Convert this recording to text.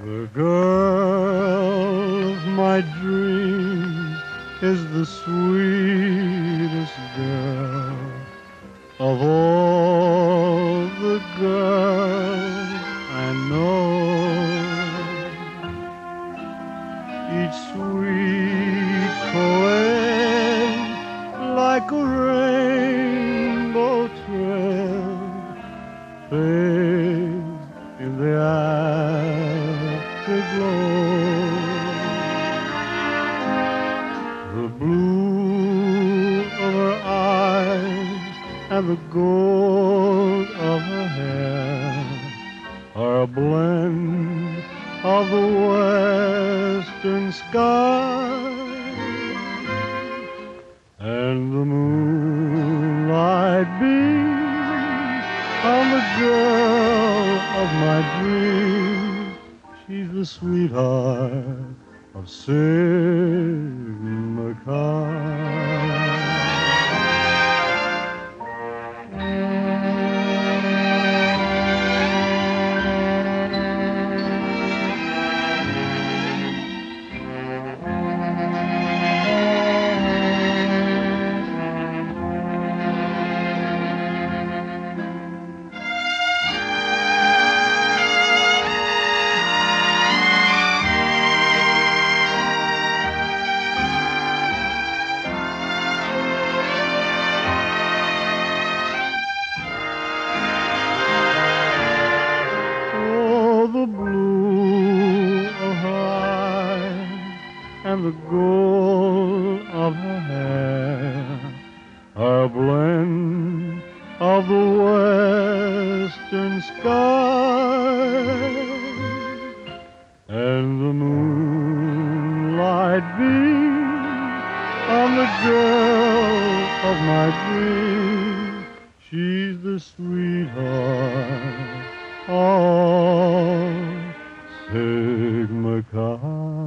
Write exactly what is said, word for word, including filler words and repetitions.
The girl of my dreams is the sweetest girl of all the girls I know. Each sweet caress like a rainbow trail fades in the afterglow. The blue of her eyes and the gold of her hair are a blend of the western sky, and the moonlight beams on the girl of my dreams. She's the sweetheart of Sigma Chi. The blue of her eyes and the gold of her hair are a blend of the western sky, and the moonlight beams on the girl of my dreams. She's the sweetheart of Sigma Chi.